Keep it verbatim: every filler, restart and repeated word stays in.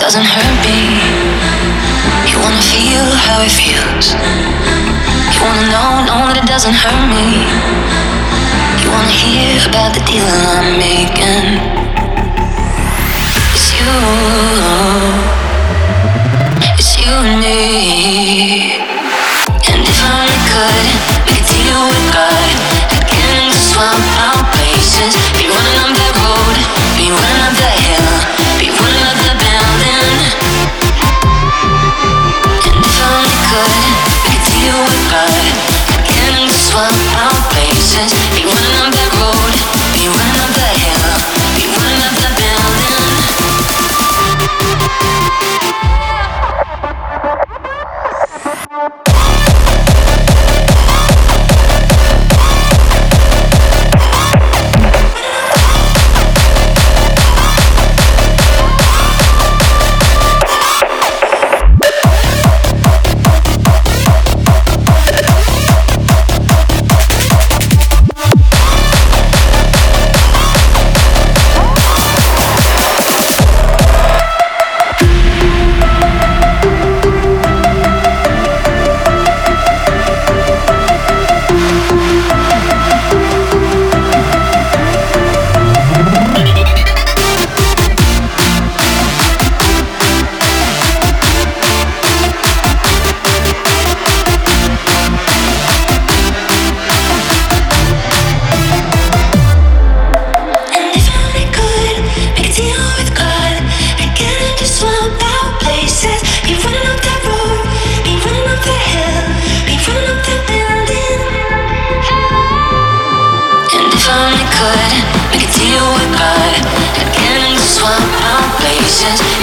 doesn't hurt me. You wanna feel how it feels. You wanna know, know that it doesn't hurt me. You wanna hear about the deal I'm making. It's you, it's you and me. And if I only could make a deal with God, I'd get him to swap out places. Be running up that road, be running up that hill, be running up that building. And if I only could make a deal with God, I'd get him to swap out places. Be running up that road, be running up that hill, be running up that building. Make a deal with God, I'd get him to swap out places.